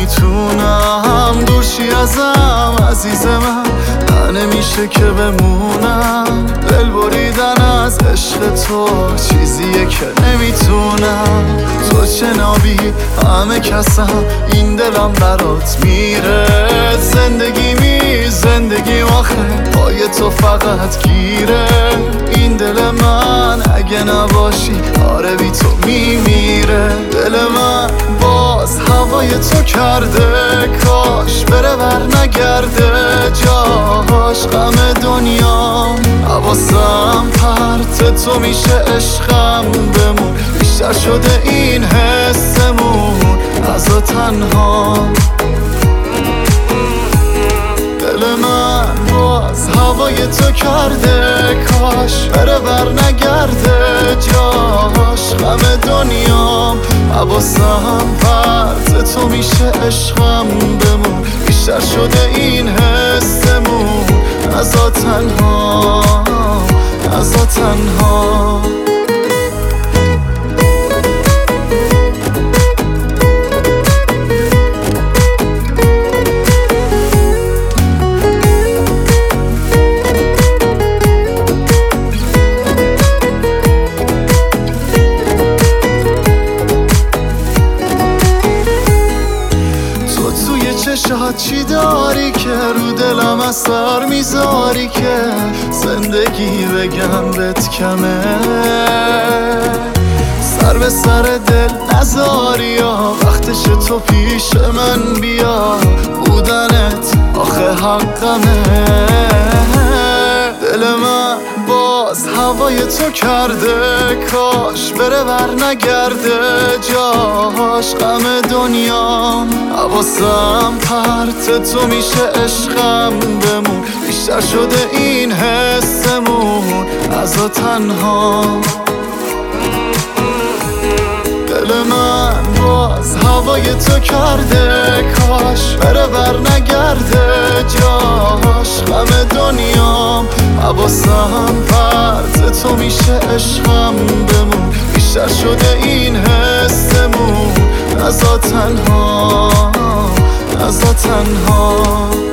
نمیتونم دورشی ازم عزیز من نمیشه که بمونم دل بریدن از عشق تو چیزیه که نمیتونم تو چنابی همه کسم این دلم برات میره زندگی آخه پای تو فقط گیره این دل من اگه نباشی آره بی تو میمیره دل من باز هوای تو کرده کاش بره بر نگرده جاش غم دنیا حواسم پرت تو میشه عشقم بمون بیشتر شده این حسمون از تنها دل من باز هوای تو کرده کاش بره بر نگرده جاش غم دنیام حواسم پرت تو میشه عشقم بمون بیشتر شده این حسمون از تنها چشات چی داری که رو دلم اثر میذاری که زندگی بگم بهت کمه سر به سر دل نذاری یا وقتش تو پیش من بیا بودنت آخه حقمه دل من باز هوای تو کرده کاش بره بر نگرده جاش غم دنیام حواسم پرت تو میشه عشقم بمون بیشتر شده این حسمون از تنها دل من باز هوای تو کرده کاش بره بر نگرده جاش غم دنیام حواسم پرت تو میشه عشقم بمون بیشتر شده این حسمون از تنها